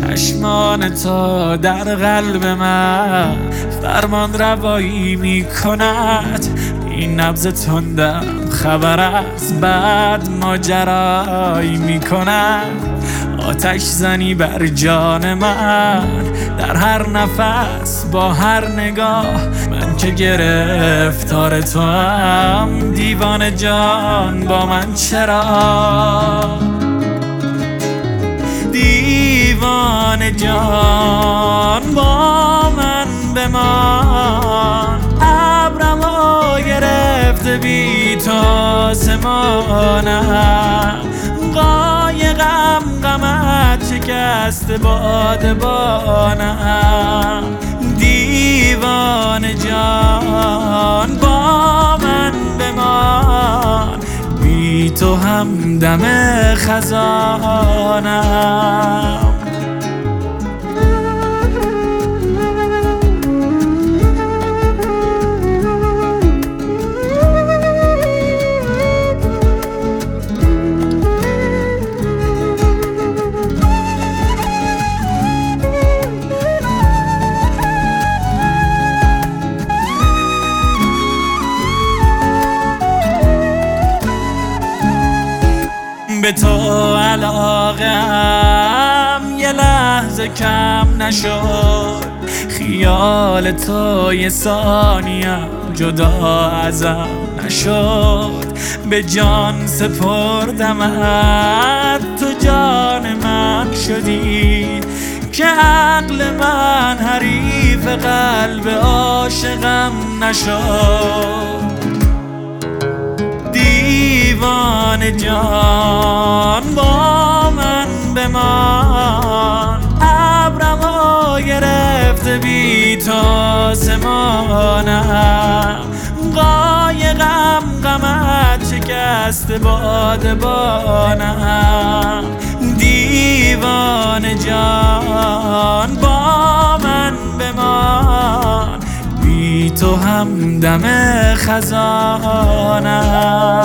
چشمان تو در قلب من فرمان روایی می کند. این نبض تندم خبر از بعد ماجرایی می کند. آتش زنی بر جان من در هر نفس با هر نگاه. من که گرفتار تو هم دیوانه جان با من چرا؟ دیوانه جان با من بمان. ابرمو گرفته بی تو آسمانم. قایقم غمت شکست بادبانم. دیوانه جان با من بمان. بی تو همدم خزانم. به تو علاقم یه لحظه کم نشد. خیال تو یه ثانیم جدا ازم نشد. به جان سپردمت تو جان من شدی. که عقل من حریف قلب عاشقم نشد. دیوانه جان با من بمان. ابرمو گرفته بی تو آسمانم. قایقم غمت شکست بادبانم. دیوانه جان با من بمان. بی تو همدم خزانم.